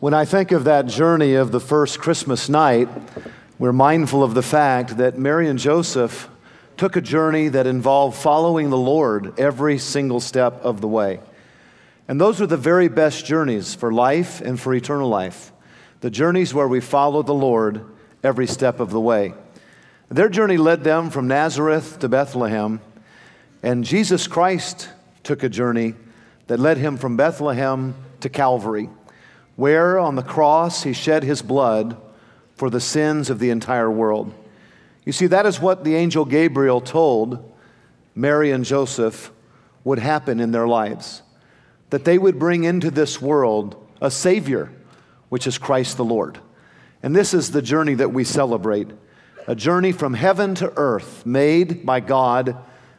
When I think of that journey of the first Christmas night, we're mindful of the fact that Mary and Joseph took a journey that involved following the Lord every single step of the way. And those are the very best journeys for life and for eternal life. The journeys where we follow the Lord every step of the way. Their journey led them from Nazareth to Bethlehem, and Jesus Christ took a journey that led him from Bethlehem to Calvary, where on the cross he shed his blood for the sins of the entire world. You see, that is what the angel Gabriel told Mary and Joseph would happen in their lives, that they would bring into this world a Savior, which is Christ the Lord. And this is the journey that we celebrate, a journey from heaven to earth, made by God,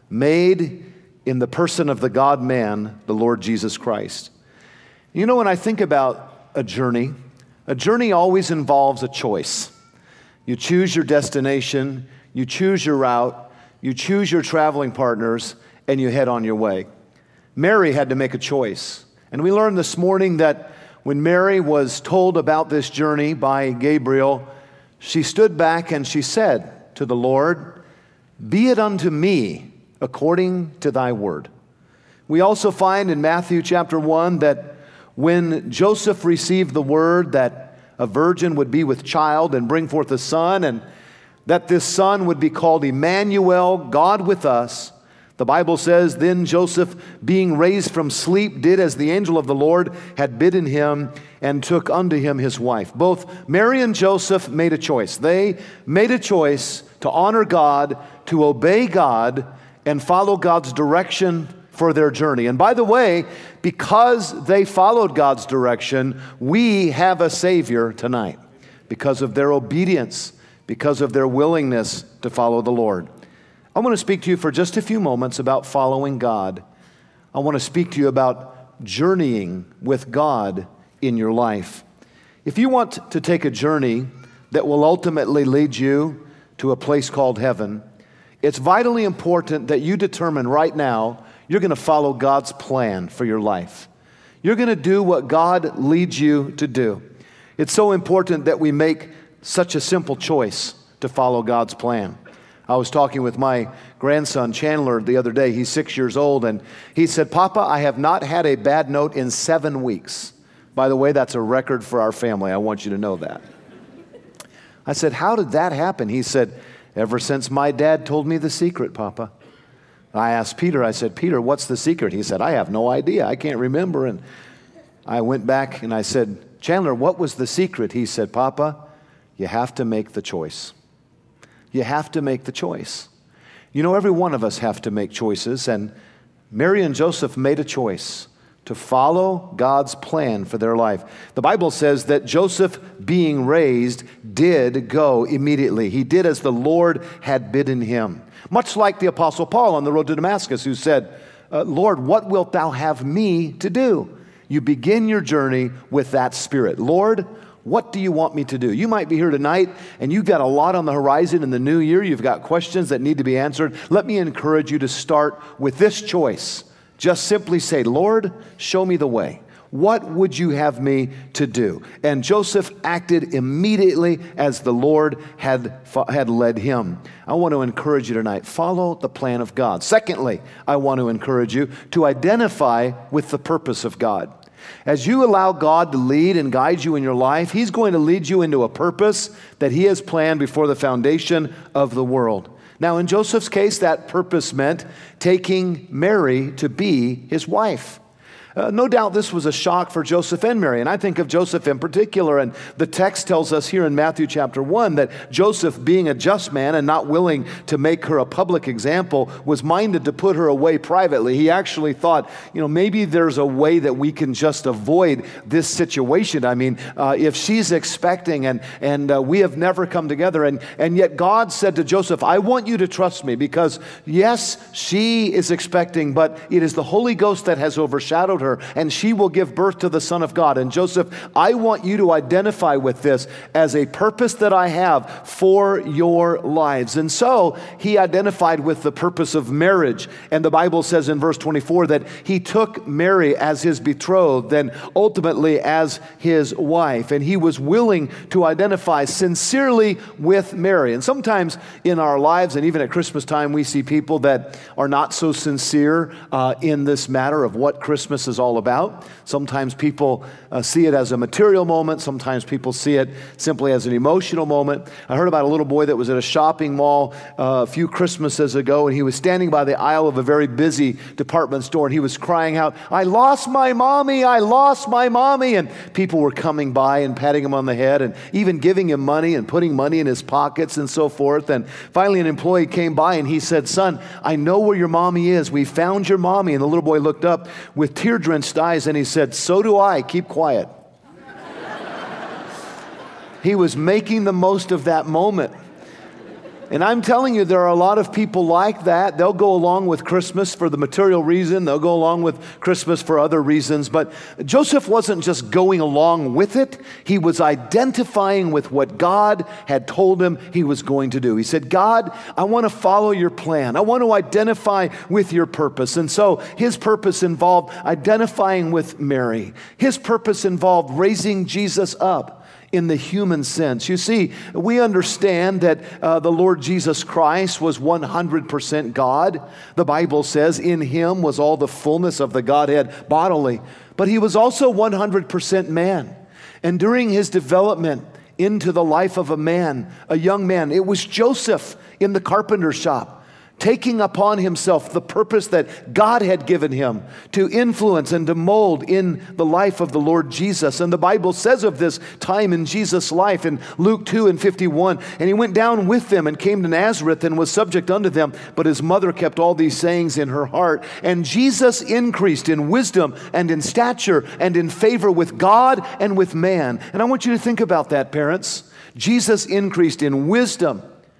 made in the person of the God-man, the Lord Jesus Christ. You know, when I think about a journey always involves a choice. You choose your destination, you choose your route, you choose your traveling partners, and you head on your way. Mary had to make a choice. And we learned this morning that when Mary was told about this journey by Gabriel, she stood back and she said to the Lord, "Be it unto me according to thy word." We also find in Matthew chapter 1 that when Joseph received the word that a virgin would be with child and bring forth a son, and that this son would be called Emmanuel, God with us, the Bible says, then Joseph, being raised from sleep, did as the angel of the Lord had bidden him, and took unto him his wife. Both Mary and Joseph made a choice. They made a choice to honor God, to obey God, and follow God's direction for their journey. And by the way, because they followed God's direction, we have a Savior tonight because of their obedience, because of their willingness to follow the Lord. I want to speak to you for just a few moments about following God. I want to speak to you about journeying with God in your life. If you want to take a journey that will ultimately lead you to a place called heaven, it's vitally important that you determine right now you're going to follow God's plan for your life. You're going to do what God leads you to do. It's so important that we make such a simple choice to follow God's plan. I was talking with my grandson Chandler the other day. He's 6 years old, and he said, "Papa, I have not had a bad note in 7 weeks." By the way, that's a record for our family. I want you to know that. I said, "How did that happen?" He said, "Ever since my dad told me the secret, Papa." I asked Peter, I said, "Peter, what's the secret?" He said, "I have no idea. I can't remember." And I went back and I said, "Chandler, what was the secret?" He said, "Papa, you have to make the choice. You have to make the choice." You know, every one of us have to make choices, and Mary and Joseph made a choice to follow God's plan for their life. The Bible says that Joseph, being raised, did go immediately. He did as the Lord had bidden him. Much like the Apostle Paul on the road to Damascus, who said, "Lord, what wilt thou have me to do?" You begin your journey with that spirit. "Lord, what do you want me to do?" You might be here tonight and you've got a lot on the horizon in the new year. You've got questions that need to be answered. Let me encourage you to start with this choice. Just simply say, "Lord, show me the way. What would you have me to do?" And Joseph acted immediately as the Lord had led him. I want to encourage you tonight, follow the plan of God. Secondly, I want to encourage you to identify with the purpose of God. As you allow God to lead and guide you in your life, He's going to lead you into a purpose that He has planned before the foundation of the world. Now, in Joseph's case, that purpose meant taking Mary to be his wife. No doubt this was a shock for Joseph and Mary, and I think of Joseph in particular, and the text tells us here in Matthew chapter 1 that Joseph, being a just man and not willing to make her a public example, was minded to put her away privately. He actually thought, maybe there's a way that we can just avoid this situation. I mean, if she's expecting and we have never come together, and yet God said to Joseph, "I want you to trust me because yes, she is expecting, but it is the Holy Ghost that has overshadowed her. her, and she will give birth to the Son of God. And Joseph, I want you to identify with this as a purpose that I have for your lives. And so he identified with the purpose of marriage. And the Bible says in verse 24 that he took Mary as his betrothed and ultimately as his wife. And he was willing to identify sincerely with Mary. And sometimes in our lives, and even at Christmas time, we see people that are not so sincere in this matter of what Christmas is all about. Sometimes people see it as a material moment. Sometimes people see it simply as an emotional moment. I heard about a little boy that was at a shopping mall a few Christmases ago, and he was standing by the aisle of a very busy department store, and he was crying out, "I lost my mommy, I lost my mommy." And people were coming by and patting him on the head and even giving him money and putting money in his pockets and so forth. And finally an employee came by and he said, "Son, I know where your mommy is. We found your mommy." And the little boy looked up with tear-drenched eyes and he said, "So do I. Keep quiet." He was making the most of that moment. And I'm telling you, there are a lot of people like that. They'll go along with Christmas for the material reason. They'll go along with Christmas for other reasons. But Joseph wasn't just going along with it. He was identifying with what God had told him he was going to do. He said, "God, I want to follow your plan. I want to identify with your purpose." And so his purpose involved identifying with Mary. His purpose involved raising Jesus up in the human sense. You see, we understand that the Lord Jesus Christ was 100% God. The Bible says in him was all the fullness of the Godhead bodily. But he was also 100% man. And during his development into the life of a man, a young man, it was Joseph in the carpenter shop, taking upon himself the purpose that God had given him to influence and to mold in the life of the Lord Jesus. And the Bible says of this time in Jesus' life in Luke 2:51, "And he went down with them and came to Nazareth and was subject unto them. But his mother kept all these sayings in her heart. And Jesus increased in wisdom and in stature and in favor with God and with man." And I want you to think about that, parents. Jesus increased in wisdom.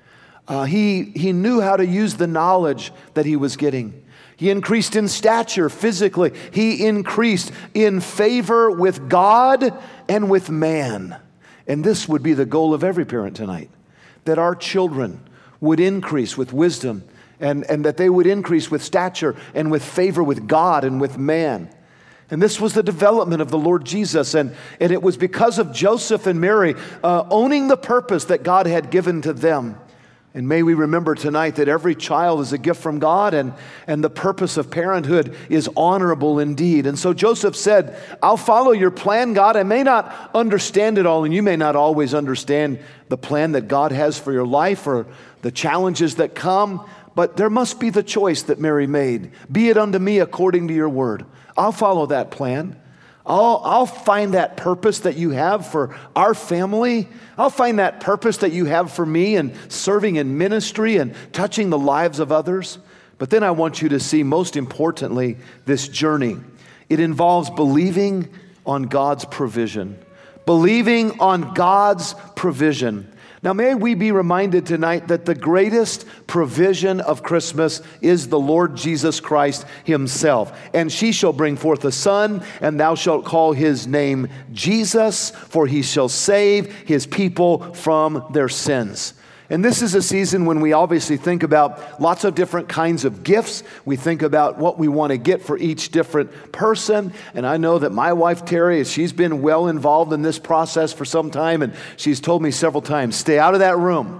He knew how to use the knowledge that he was getting. He increased in stature physically. He increased in favor with God and with man. And this would be the goal of every parent tonight, that our children would increase with wisdom and that they would increase with stature and with favor with God and with man. And this was the development of the Lord Jesus. And it was because of Joseph and Mary owning the purpose that God had given to them. And may we remember tonight that every child is a gift from God, and the purpose of parenthood is honorable indeed. And so Joseph said, "I'll follow your plan, God. I may not understand it all, and you may not always understand the plan that God has for your life or the challenges that come, but there must be the choice that Mary made. Be it unto me according to your word." I'll follow that plan. I'll find that purpose that you have for our family. I'll find that purpose that you have for me in serving in ministry and touching the lives of others. But then I want you to see, most importantly, this journey. It involves believing on God's provision. Believing on God's provision. Now, may we be reminded tonight that the greatest provision of Christmas is the Lord Jesus Christ himself. "And she shall bring forth a son, and thou shalt call his name Jesus, for he shall save his people from their sins." And this is a season when we obviously think about lots of different kinds of gifts. We think about what we want to get for each different person. And I know that my wife, Terry, she's been well involved in this process for some time, and she's told me several times, "Stay out of that room."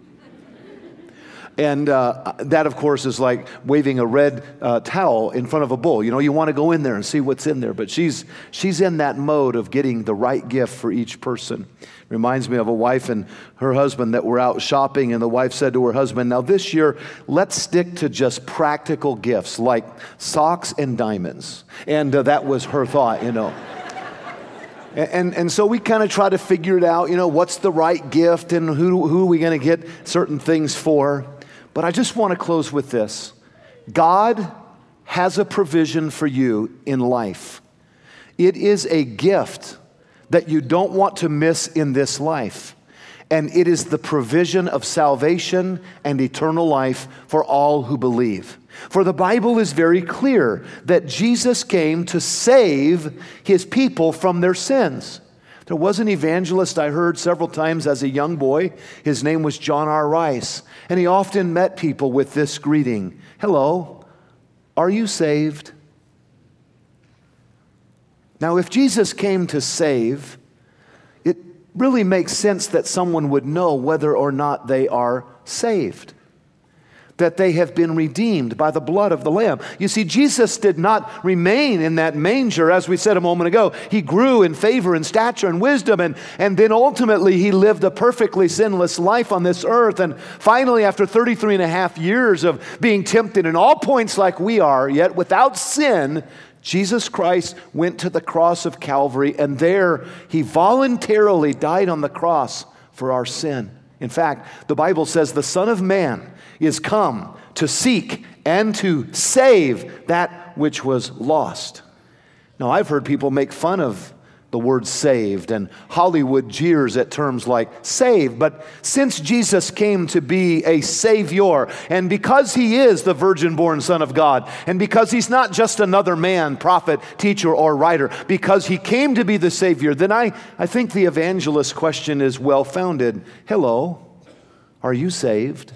And that, of course, is like waving a red towel in front of a bull. You know, you want to go in there and see what's in there. But she's in that mode of getting the right gift for each person. Reminds me of a wife and her husband that were out shopping, and the wife said to her husband, "Now this year, let's stick to just practical gifts like socks and diamonds." And that was her thought, you know. And so we kind of try to figure it out, you know, what's the right gift and who are we going to get certain things for. But I just want to close with this. God has a provision for you in life. It is a gift that you don't want to miss in this life. And it is the provision of salvation and eternal life for all who believe. For the Bible is very clear that Jesus came to save his people from their sins. There was an evangelist I heard several times as a young boy. His name was John R. Rice, and he often met people with this greeting: "Hello, are you saved?" Now, if Jesus came to save, it really makes sense that someone would know whether or not they are saved, that they have been redeemed by the blood of the Lamb. You see, Jesus did not remain in that manger, as we said a moment ago. He grew in favor and stature and wisdom, and then ultimately he lived a perfectly sinless life on this earth. And finally, after 33 and a half years of being tempted in all points like we are, yet without sin, Jesus Christ went to the cross of Calvary, and there he voluntarily died on the cross for our sin. In fact, the Bible says the Son of Man is come to seek and to save that which was lost. Now, I've heard people make fun of the word saved, and Hollywood jeers at terms like saved. But since Jesus came to be a Savior, and because he is the virgin-born Son of God, and because he's not just another man, prophet, teacher, or writer, because he came to be the Savior, then I think the evangelist's question is well-founded. Hello, are you saved?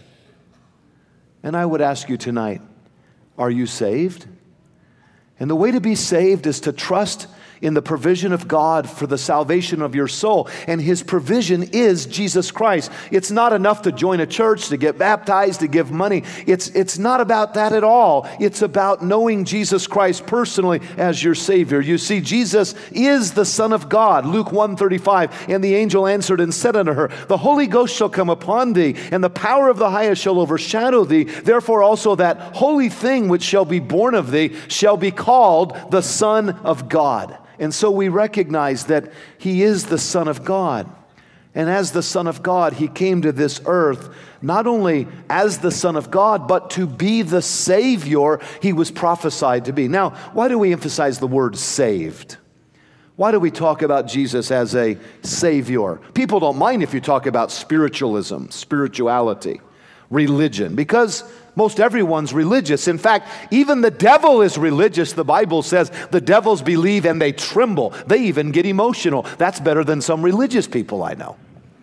And I would ask you tonight, are you saved? And the way to be saved is to trust in the provision of God for the salvation of your soul. And his provision is Jesus Christ. It's not enough to join a church, to get baptized, to give money. It's not about that at all. It's about knowing Jesus Christ personally as your Savior. You see, Jesus is the Son of God. Luke 1:35, and the angel answered and said unto her, the Holy Ghost shall come upon thee, and the power of the highest shall overshadow thee. Therefore also that holy thing which shall be born of thee shall be called the Son of God. And so we recognize that he is the Son of God. And as the Son of God, he came to this earth not only as the Son of God, but to be the Savior he was prophesied to be. Now, why do we emphasize the word saved? Why do we talk about Jesus as a Savior? People don't mind if you talk about spiritualism, spirituality, religion, because most everyone's religious. In fact, even the devil is religious. The Bible says the devils believe and they tremble. They even get emotional. That's better than some religious people I know.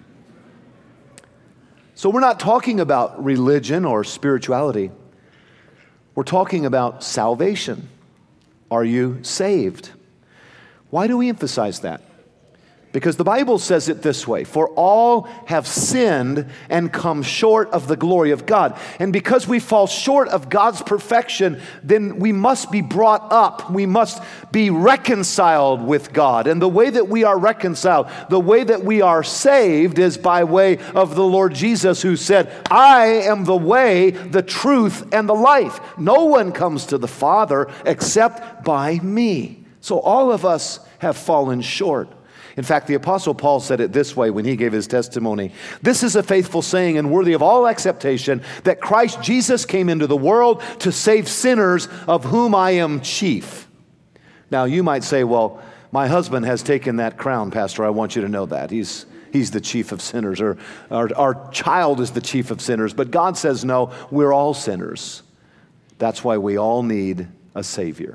So we're not talking about religion or spirituality. We're talking about salvation. Are you saved? Why do we emphasize that? Because the Bible says it this way: for all have sinned and come short of the glory of God. And because we fall short of God's perfection, then we must be brought up. We must be reconciled with God. And the way that we are reconciled, the way that we are saved, is by way of the Lord Jesus, who said, I am the way, the truth, and the life. No one comes to the Father except by me. So all of us have fallen short. In fact, the Apostle Paul said it this way when he gave his testimony. This is a faithful saying and worthy of all acceptation, that Christ Jesus came into the world to save sinners, of whom I am chief. Now, you might say, well, my husband has taken that crown, Pastor. I want you to know that. He's the chief of sinners, or our child is the chief of sinners. But God says, no, we're all sinners. That's why we all need a Savior.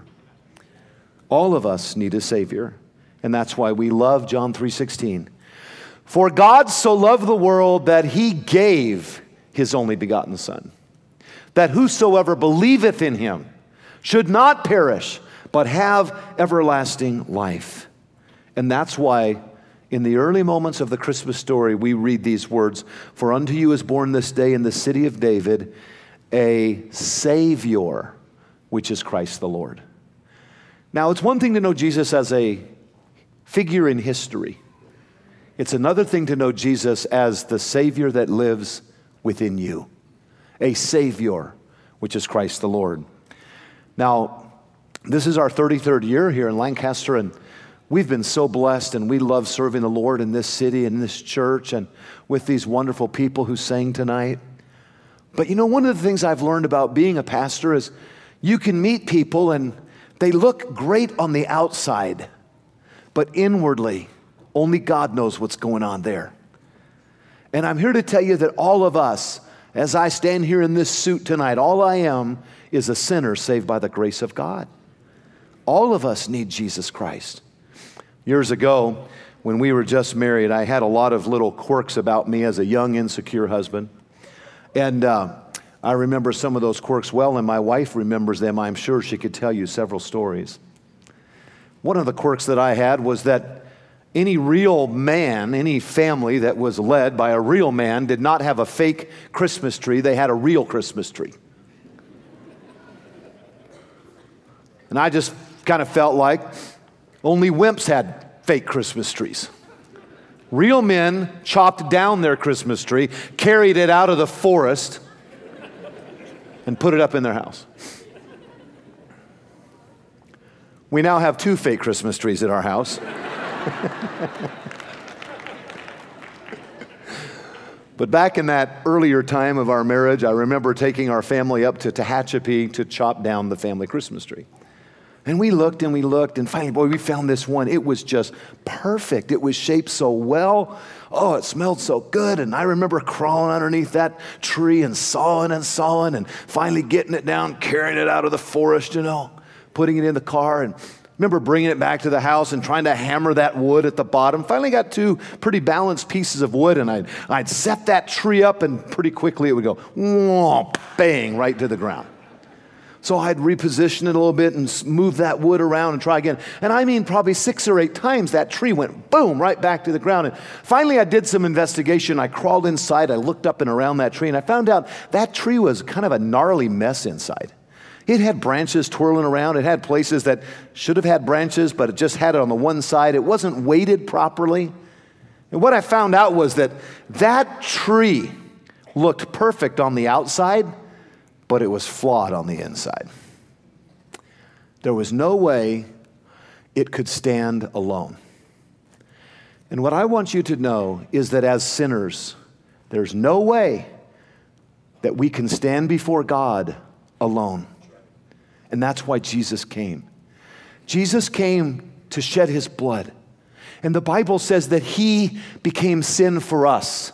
All of us need a Savior. And that's why we love John 3:16. For God so loved the world that he gave his only begotten Son, that whosoever believeth in him should not perish, but have everlasting life. And that's why in the early moments of the Christmas story, we read these words: for unto you is born this day in the city of David a Savior, which is Christ the Lord. Now, it's one thing to know Jesus as a figure in history. It's another thing to know Jesus as the Savior that lives within you. A Savior, which is Christ the Lord. Now, this is our 33rd year here in Lancaster, and we've been so blessed, and we love serving the Lord in this city, in this church, and with these wonderful people who sang tonight. But you know, one of the things I've learned about being a pastor is you can meet people and they look great on the outside, but inwardly, only God knows what's going on there. And I'm here to tell you that all of us, as I stand here in this suit tonight, all I am is a sinner saved by the grace of God. All of us need Jesus Christ. Years ago, when we were just married, I had a lot of little quirks about me as a young, insecure husband. And I remember some of those quirks well, and my wife remembers them. I'm sure she could tell you several stories. One of the quirks that I had was that any real man, any family that was led by a real man did not have a fake Christmas tree. They had a real Christmas tree. And I just kind of felt like only wimps had fake Christmas trees. Real men chopped down their Christmas tree, carried it out of the forest, and put it up in their house. We now have 2 fake Christmas trees at our house. But back in that earlier time of our marriage, I remember taking our family up to Tehachapi to chop down the family Christmas tree. And we looked, and finally, boy, we found this one. It was just perfect. It was shaped so well. Oh, it smelled so good. And I remember crawling underneath that tree and sawing, and finally getting it down, carrying it out of the forest, putting it in the car. And remember bringing it back to the house and trying to hammer that wood at the bottom. Finally got 2 pretty balanced pieces of wood, and I'd set that tree up, and pretty quickly it would go, whoa, bang, right to the ground. So I'd reposition it a little bit and move that wood around and try again. And I mean, probably 6 or 8 times that tree went boom, right back to the ground. And finally I did some investigation. I crawled inside, I looked up and around that tree, and I found out that tree was kind of a gnarly mess inside. It had branches twirling around. It had places that should have had branches, but it just had it on the one side. It wasn't weighted properly. And what I found out was that tree looked perfect on the outside, but it was flawed on the inside. There was no way it could stand alone. And what I want you to know is that as sinners, there's no way that we can stand before God alone. And that's why Jesus came. Jesus came to shed his blood. And the Bible says that he became sin for us.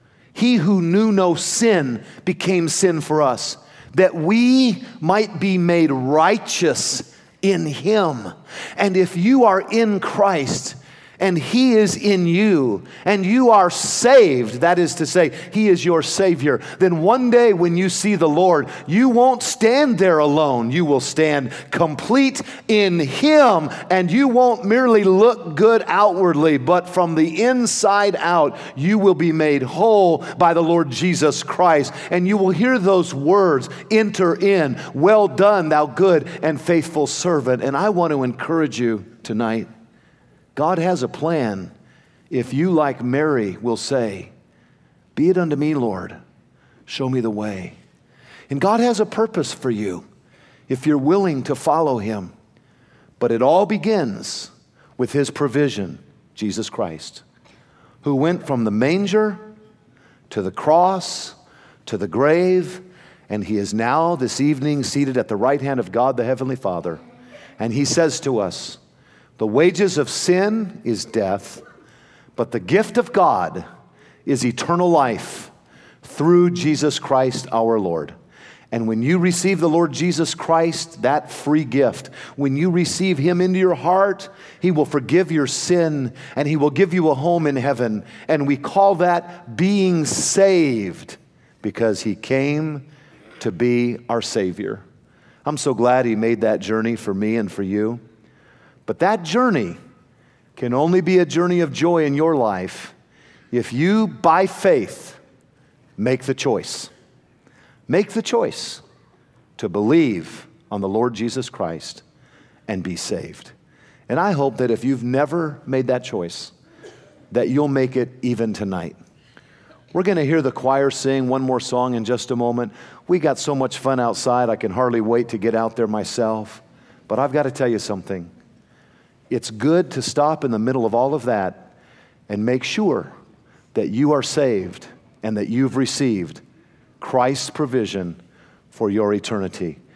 He who knew no sin became sin for us, that we might be made righteous in him. And if you are in Christ and he is in you and you are saved, that is to say, he is your Savior, then one day when you see the Lord, you won't stand there alone. You will stand complete in him, and you won't merely look good outwardly, but from the inside out, you will be made whole by the Lord Jesus Christ. And you will hear those words, enter in, well done, thou good and faithful servant. And I want to encourage you tonight, God has a plan if you, like Mary, will say, be it unto me, Lord, show me the way. And God has a purpose for you if you're willing to follow him. But it all begins with his provision, Jesus Christ, who went from the manger to the cross to the grave, and he is now this evening seated at the right hand of God, the Heavenly Father. And he says to us, the wages of sin is death, but the gift of God is eternal life through Jesus Christ our Lord. And when you receive the Lord Jesus Christ, that free gift, when you receive him into your heart, he will forgive your sin and he will give you a home in heaven. And we call that being saved because he came to be our Savior. I'm so glad he made that journey for me and for you. But that journey can only be a journey of joy in your life if you, by faith, make the choice. Make the choice to believe on the Lord Jesus Christ and be saved. And I hope that if you've never made that choice, that you'll make it even tonight. We're going to hear the choir sing one more song in just a moment. We got so much fun outside, I can hardly wait to get out there myself. But I've got to tell you something. It's good to stop in the middle of all of that and make sure that you are saved and that you've received Christ's provision for your eternity.